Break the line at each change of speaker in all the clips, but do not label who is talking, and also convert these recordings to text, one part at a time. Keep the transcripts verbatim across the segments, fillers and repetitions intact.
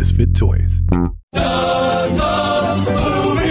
Misfit Toys.
Doug Loves Movies.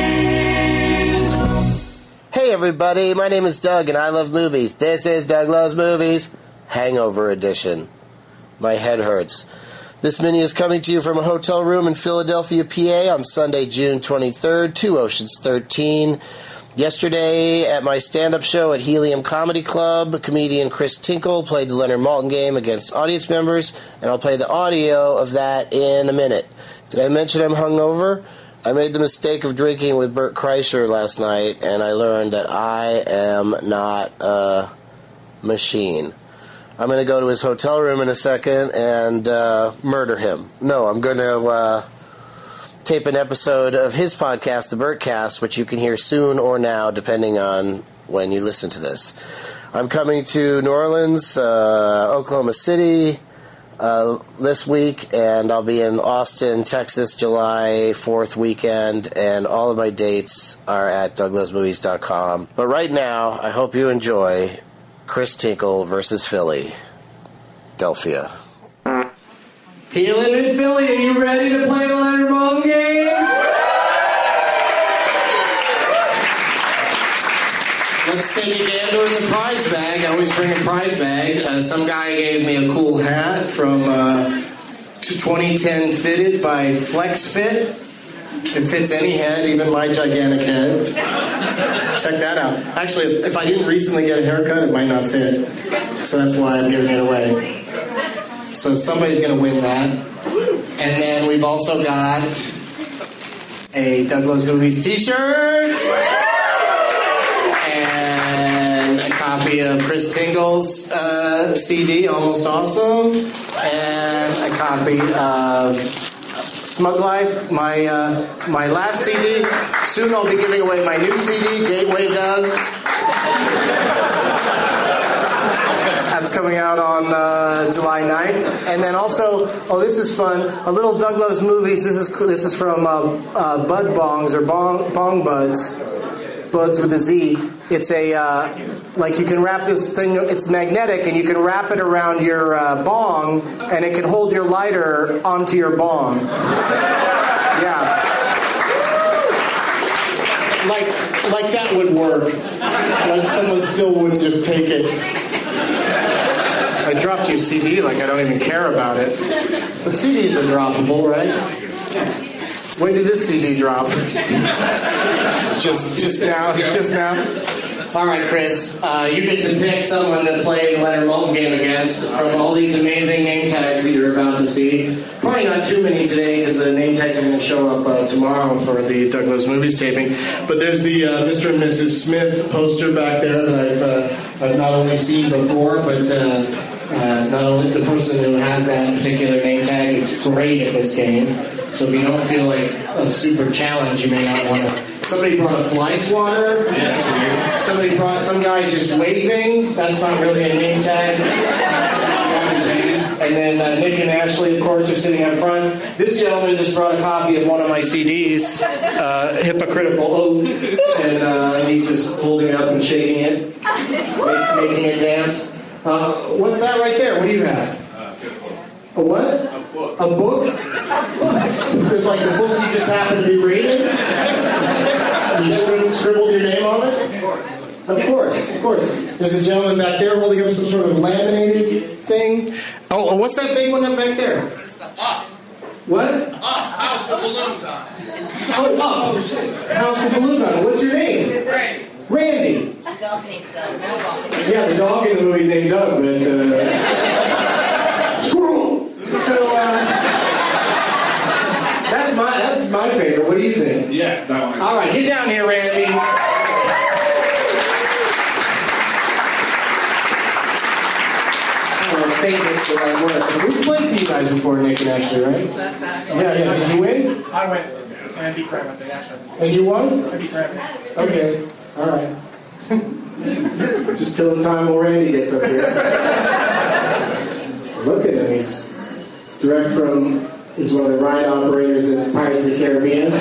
Hey everybody, my name is Doug and I love movies. This is Doug Loves Movies, Hangover Edition. My head hurts. This mini is coming to you from a hotel room in Philadelphia, P A on Sunday, June twenty-third, two Oceans thirteen. Yesterday, at my stand-up show at Helium Comedy Club, comedian Chris Tinkle played the Leonard Maltin game against audience members, and I'll play the audio of that in a minute. Did I mention I'm hungover? I made the mistake of drinking with Bert Kreischer last night, and I learned that I am not a machine. I'm going to go to his hotel room in a second and uh, murder him. No, I'm going to uh, tape an episode of his podcast, The Bertcast, which you can hear soon or now, depending on when you listen to this. I'm coming to New Orleans, uh, Oklahoma City uh, this week, and I'll be in Austin, Texas, July fourth weekend, and all of my dates are at doug loves movies dot com. But right now, I hope you enjoy Chris Tinkle versus Philly. Delphia.
Healing in Philly, are you ready to play the Leonard Maltin game? Let's take a gander in the prize bag. I always bring a prize bag. Uh, some guy gave me a cool hat from uh, twenty ten Fitted by Flex Fit. It fits any head, even my gigantic head. Check that out. Actually, if, if I didn't recently get a haircut, it might not fit. So that's why I'm giving it away. So somebody's going to win that. And then we've also got a Doug Loves Movies t-shirt. And a copy of Chris Tingle's uh, C D, Almost Awesome. And a copy of Smug Life, my uh, my last C D. Soon I'll be giving away my new C D, Gateway Doug. That's coming out on uh, July ninth. And then also, oh, this is fun. A little Doug Loves Movies. This is this is from uh, uh, Bud Bongs or Bong Bong Buds, Buds with a Z. It's a uh, like you can wrap this thing. It's magnetic, and you can wrap it around your uh, bong, and it can hold your lighter onto your bong. Yeah, like like that would work. Like someone still wouldn't just take it. I dropped your C D like I don't even care about it. But C Ds are droppable, right? When did this C D drop? just just now? Just now? All right, Chris. Uh, you get to pick someone to play the Leonard Maltin game against from all these amazing name tags that you're about to see. Probably not too many today because the name tags are going to show up uh, tomorrow for the Doug Loves Movies taping. But there's the uh, Mister and Missus Smith poster back there that I've, uh, I've not only seen before, but uh, uh, not only the person who has that particular name tag is great at this game. So if you don't feel like a super challenge, you may not want to. Somebody brought a fly swatter. Yeah, Somebody brought, some guy's just waving. That's not really a name tag. And then uh, Nick and Ashley, of course, are sitting up front. This gentleman just brought a copy of one of my C Ds, uh, Hypocritical Oath, and uh, he's just holding it up and shaking it, make, making it dance. Uh, what's that right there? What do you have? A what? A book. A book? Like the book you just happen to be reading? You scribbled, scribbled your name on it? Of course. Of course, of course. There's a gentleman back there holding up some sort of laminated thing. Oh, what's that big one up back there?
Up.
What?
Up. House with balloons on it.
Oh, up. House with balloons on it. What's your name?
Randy.
Randy.
The dog's name's Doug.
Yeah, the dog in the movie's named Doug, but... Uh, squirrel! So, uh... That's my, that's my favorite. What do you think?
Yeah, that one.
All right, get down here, Randy. Favorite's the right word. We've played for you guys before, Nick and Ashley, right?
That's back.
Yeah, yeah. Did you win?
I went and I beat Kramer at the National.
And you won?
I beat Kramer.
Okay. All right. Just killing time while Randy gets up here. Look at him. He's direct from, he's one of the ride operators at Pirates of the Caribbean.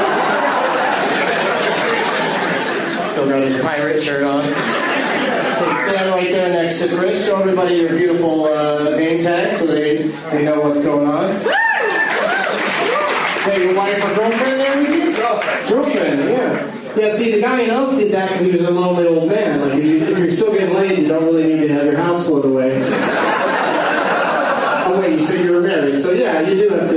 Still got his pirate shirt on. So stand right there next to Chris. Show everybody your beautiful uh, name tag so they, they know what's going on. Yeah, see, the guy in Oak did that because he was a lonely old man. Like, if, you, if you're still getting laid, you don't really need to have your house float away. Oh, wait, you said you were married. So, yeah, you do have to.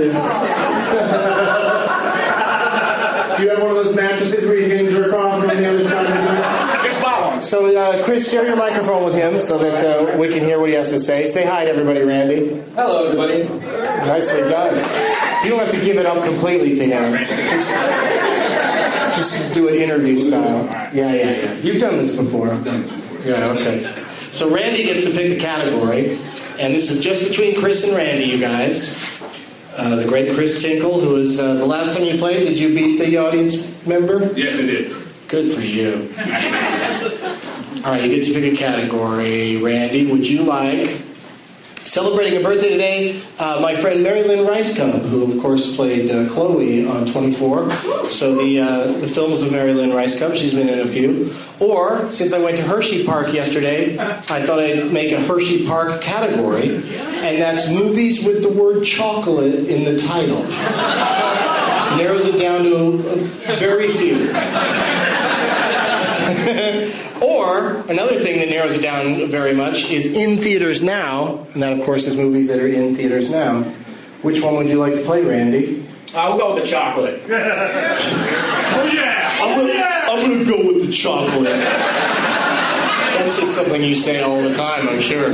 Do you have one of those mattresses where you can jerk off from the other side of the bed?
Just bought one.
So, uh, Chris, share your microphone with him so that uh, we can hear what he has to say. Say hi to everybody, Randy.
Hello, everybody.
Nicely done. You don't have to give it up completely to him. Just, just do it interview style. Yeah, yeah, yeah. You've done this before.
I've done this before.
Yeah, okay. So Randy gets to pick a category, and this is just between Chris and Randy, you guys. Uh, the great Chris Tinkle, who was uh, the last time you played, did you beat the audience member?
Yes, I did.
Good for you. All right, you get to pick a category. Randy, would you like, celebrating a birthday today, uh, my friend Mary Lynn Ricecub, who of course played uh, Chloe on twenty-four. So the uh, the films of Mary Lynn Ricecub, she's been in a few. Or, since I went to Hershey Park yesterday, I thought I'd make a Hershey Park category, and that's movies with the word chocolate in the title. Narrows it down to a very few. Or, another thing that narrows it down very much is in theaters now, and that, of course, is movies that are in theaters now. Which one would you like to play, Randy?
Uh, we'll go with the chocolate.
Oh, yeah!
I'm gonna, I'm gonna go with the chocolate. That's just something you say all the time, I'm sure.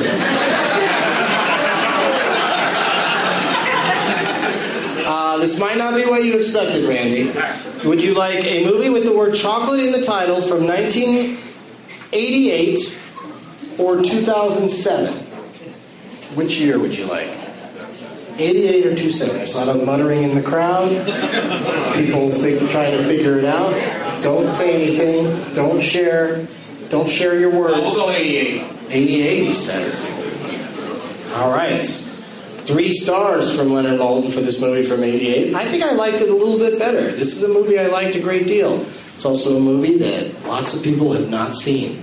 Uh, this might not be what you expected, Randy. Would you like a movie with the word chocolate in the title from nineteen eighty-eight or two thousand seven? Which year would you like? eighty-eight or two thousand seven? There's a lot of muttering in the crowd. People think, trying to figure it out. Don't say anything. Don't share. Don't share your words.
Uh, we'll go eighty-eight.
eighty-eight, he says. All right. Three stars from Leonard Maltin for this movie from eighty-eight. I think I liked it a little bit better. This is a movie I liked a great deal. It's also a movie that lots of people have not seen.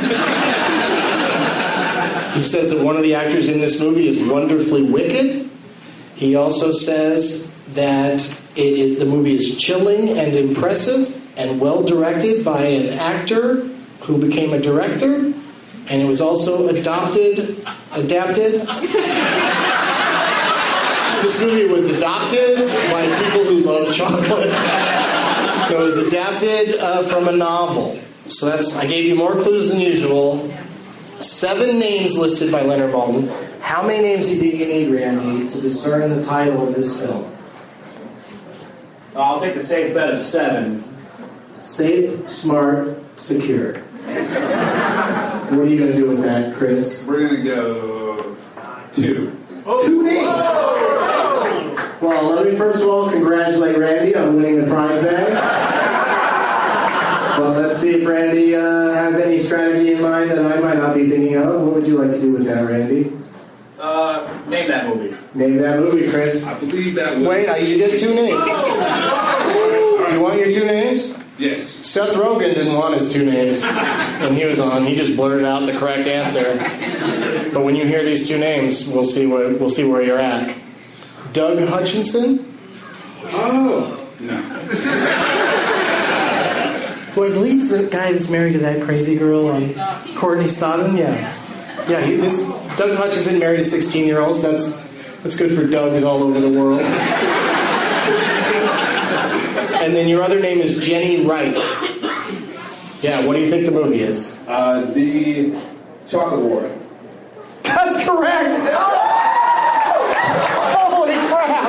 He says that one of the actors in this movie is wonderfully wicked. He also says that it is, the movie is chilling and impressive and well directed by an actor who became a director, and it was also adopted, adapted. This movie was adopted by people who love chocolate. It was adapted uh, from a novel. So that's, I gave you more clues than usual. Seven names listed by Leonard Maltin. How many names do you think you need, Randy, to discern the title of this film?
I'll take the safe bet of seven.
Safe, smart, secure. What are you going to do with that, Chris?
We're going to go two.
Two names! Well, let me first of all congratulate Randy on winning the prize bag. Well, let's see if Randy uh, has any strategy in mind that I might not be thinking of. What would you like to do with that, Randy?
Uh, name that movie.
Name that movie, Chris.
I believe that was...
Wait, uh, you get two names. Do you want your two names?
Yes.
Seth Rogen didn't want his two names when he was on. He just blurted out the correct answer. But when you hear these two names, we'll see where we'll see where you're at. Doug Hutchinson?
Oh, no.
Who I believe is the guy that's married to that crazy girl, um, Courtney Stodden. Yeah, yeah. He, this Doug Hutchinson married a sixteen-year-old. So that's that's good for Dougs all over the world. And then your other name is Jenny Wright. Yeah. What do you think the movie is?
Uh, the Chocolate War.
That's correct. Holy crap!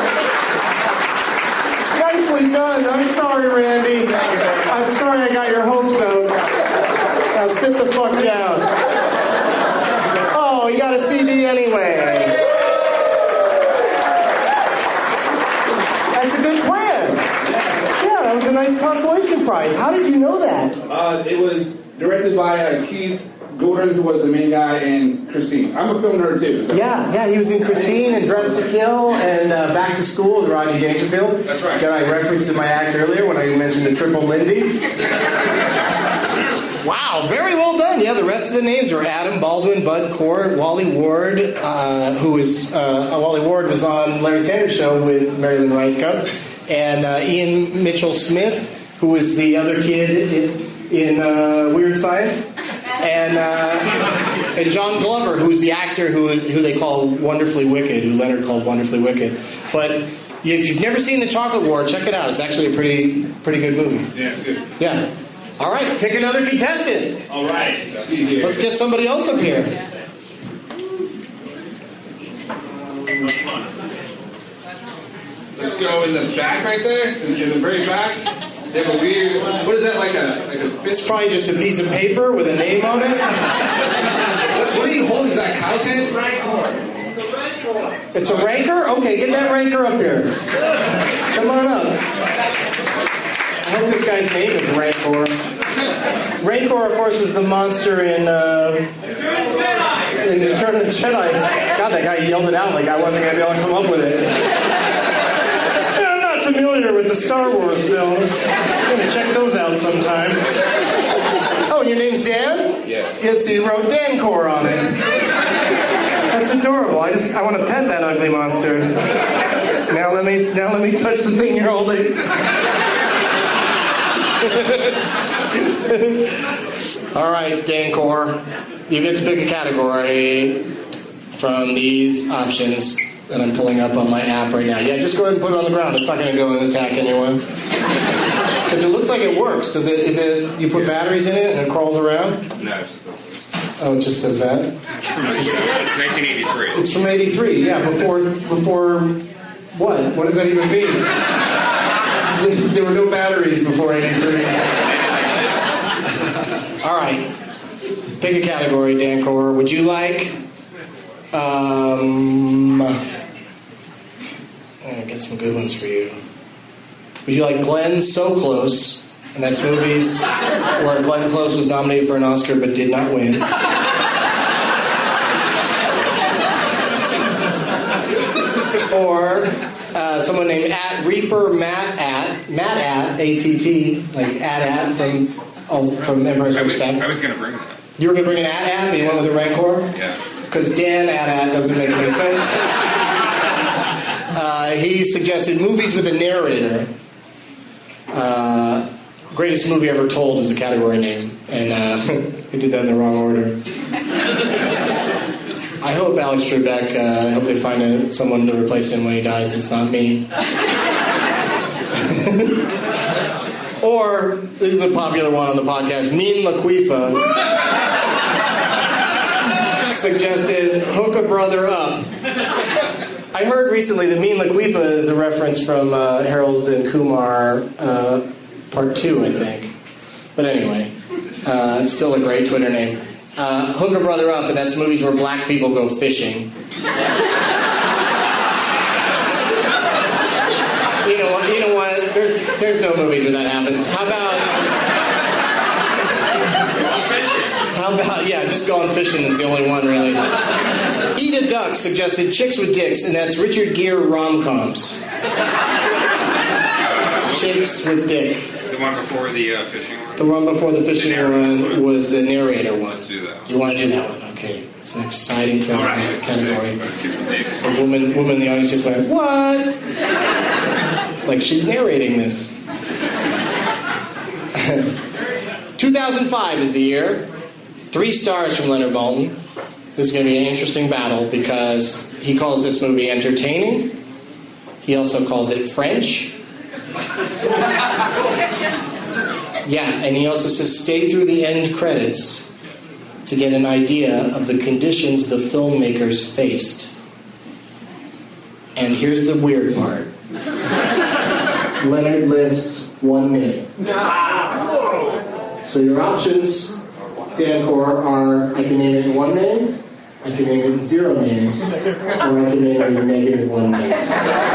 Nicely done. I'm sorry, Randy. I'm sorry I got your hopes up. Now sit the fuck down. Oh, you got a C D anyway. That's a good plan. Yeah, that was a nice consolation prize. How did you know that?
Uh, it was directed by uh, Keith Gordon, who was the main guy, and Christine. I'm a film nerd too. So.
Yeah, yeah, he was in Christine and Dressed to Kill and uh, Back to School with Rodney Dangerfield.
That's right.
That I referenced in my act earlier when I mentioned the Triple Lindy. Wow, very well done. Yeah, the rest of the names were Adam Baldwin, Bud Cort, Wally Ward, uh, who was uh, Wally Ward was on Larry Sanders' show with Mary Lynn Ricecub, and uh, Ian Mitchell Smith, who was the other kid in, in uh, Weird Science, and uh, and John Glover, who was the actor who who they call Wonderfully Wicked, who Leonard called Wonderfully Wicked. But if you've never seen The Chocolate War, check it out. It's actually a pretty pretty good movie.
Yeah, it's good.
Yeah. All right, pick another contestant.
All right, let's see here.
Let's get somebody else up here.
Let's go in the back right there, in, in the very back. They have a weird, what is that, like a like a
It's
fist?
probably just a piece of paper with a name on it.
What, what are you holding? Is that a cow's head?
It's a rancor? Okay, get that rancor up here. Come on up. I hope this guy's name is Rancor. Rancor, of course, was the monster in, uh, in Return of the Jedi. God, that guy yelled it out like I wasn't going to be able to come up with it. Yeah, I'm not familiar with the Star Wars films. I'm going to check those out sometime. Oh, and your name's Dan?
Yeah.
Yeah, so you wrote Dancor on it. That's adorable. I just I want to pet that ugly monster. Now let me now let me touch the thing you're holding. All right, Dancor, you get to pick a category from these options that I'm pulling up on my app right now. Yeah, just go ahead and put it on the ground. It's not going to go and attack anyone. Because it looks like it works. Does it? Is it? You put batteries in it and it crawls around?
No, it's just a
Oh, it just does that?
nineteen eighty-three.
It's from eighty-three, yeah, before, before, what? What does that even mean? There were no batteries before eighty-three. All right, pick a category, Dancor. Would you like, um, I'll get some good ones for you. Would you like Glenn So Close? And that's movies where Glenn Close was nominated for an Oscar but did not win. Or uh, someone named at Reaper Matt at Matt at A T T, like at at from from Empire
I was,
Strikes Back.
I was going to bring that.
You were gonna bring an at at, but you went with a Rancor?
Yeah.
Because Dan at at doesn't make any sense. Uh, he suggested movies with a narrator. Uh, Greatest movie ever told is a category name, and uh, they did that in the wrong order. I hope Alex Trebek, uh, I hope they find a, someone to replace him when he dies. It's not me. Or, this is a popular one on the podcast, Mean Laquifa suggested Hook a Brother Up. I heard recently that Mean Laquifa is a reference from uh, Harold and Kumar uh, Part two, I think. But anyway, uh, it's still a great Twitter name. Uh, Hook a Brother Up, and that's movies where black people go fishing. You know what? You know what? There's there's no movies where that happens. How about? How about? Yeah, just going fishing is the only one really. Eat a Duck suggested Chicks with Dicks, and that's Richard Gere rom-coms. Chicks with Dick.
The one before the uh, fishing one?
The one before the fishing
The narrator
one was the narrator one.
Let's do that one.
You want to do that one? Okay. It's an exciting
All
category.
right.
category.
Chicks with dicks.
A woman, woman in the audience just went, what? Like she's narrating this. two thousand five is the year. Three stars from Leonard Maltin. This is going to be an interesting battle because he calls this movie entertaining. He also calls it French. Yeah, and he also says stay through the end credits to get an idea of the conditions the filmmakers faced. And here's the weird part. Leonard lists one name. So your options, Dancor, are I can name it in one name, I can name it in zero names, or I can name it in negative one names.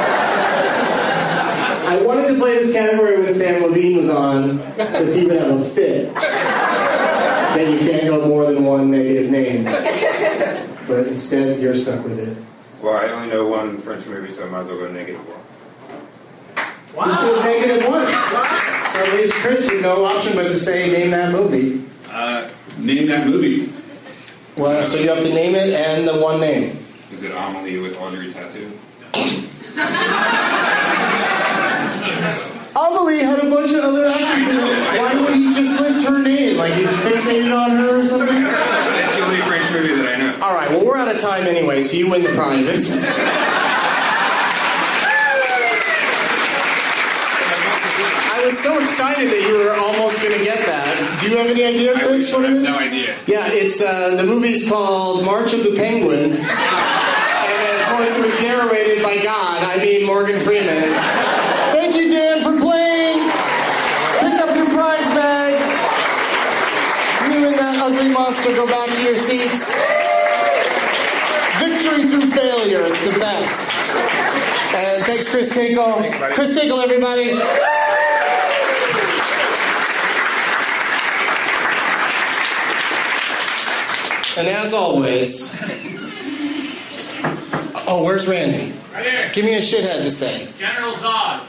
I wanted to play this category when Sam Levine was on, because he would have a fit. Then you can't go more than one negative name. But instead, you're stuck with it.
Well, I only know one French movie, so I might as well go negative one.
You said negative one. So it leaves Chris with no option but to say, name that movie.
Uh,
Name that movie.
Well, so you have to name it and the one name.
is it Amelie with Audrey Tattoo?
Amelie had a bunch of other actors time anyway, so you win the prizes. I was so excited that you were almost going to get that. Do you have any idea, Chris, what it is?
No idea.
Yeah, it's uh, the movie's called March of the Penguins. And of course, it was narrated by God. I mean, Morgan Freeman. Thank you, Dan, for playing. Pick up your prize bag. You and that ugly monster go back to your seats. Victory through failure. It's the best. And thanks, Chris Tinkle. Chris Tinkle, everybody. And as always, oh, where's Randy?
Right here.
Give me a shithead to say.
General Zod.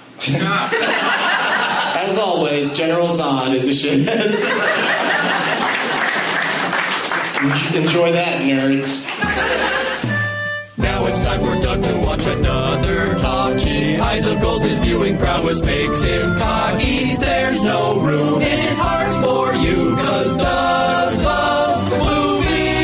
As always, General Zod is a shithead. Enjoy that, nerds.
Now it's time for Doug to watch another talkie. Eyes of gold, his viewing prowess makes him cocky. There's no room in his heart for you, cause Doug loves movies.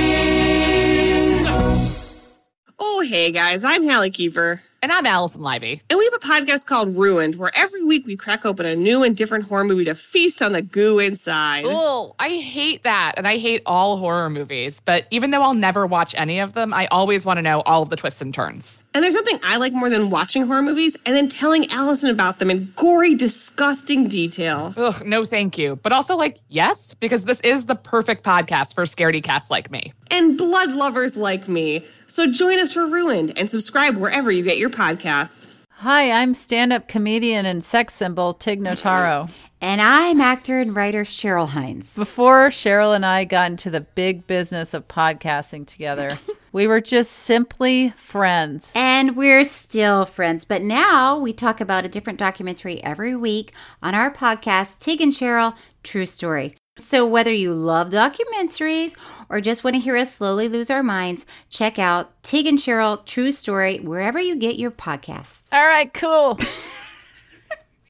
Oh, hey guys, I'm Hallie Keeper.
And I'm Allison Livey.
And we have a podcast called Ruined, where every week we crack open a new and different horror movie to feast on the goo inside.
Oh, I hate that. And I hate all horror movies. But even though I'll never watch any of them, I always want to know all of the twists and turns.
And there's nothing I like more than watching horror movies and then telling Allison about them in gory, disgusting detail.
Ugh, no thank you. But also, like, yes, because this is the perfect podcast for scaredy cats like me.
And blood lovers like me. So join us for Ruined and subscribe wherever you get your podcasts.
Hi, I'm stand-up comedian and sex symbol Tig Notaro.
And I'm actor and writer Cheryl Hines.
Before Cheryl and I got into the big business of podcasting together, we were just simply friends.
And we're still friends. But now we talk about a different documentary every week on our podcast, Tig and Cheryl, True Story. So whether you love documentaries or just want to hear us slowly lose our minds, check out Tig and Cheryl, True Story, wherever you get your podcasts.
All right, cool.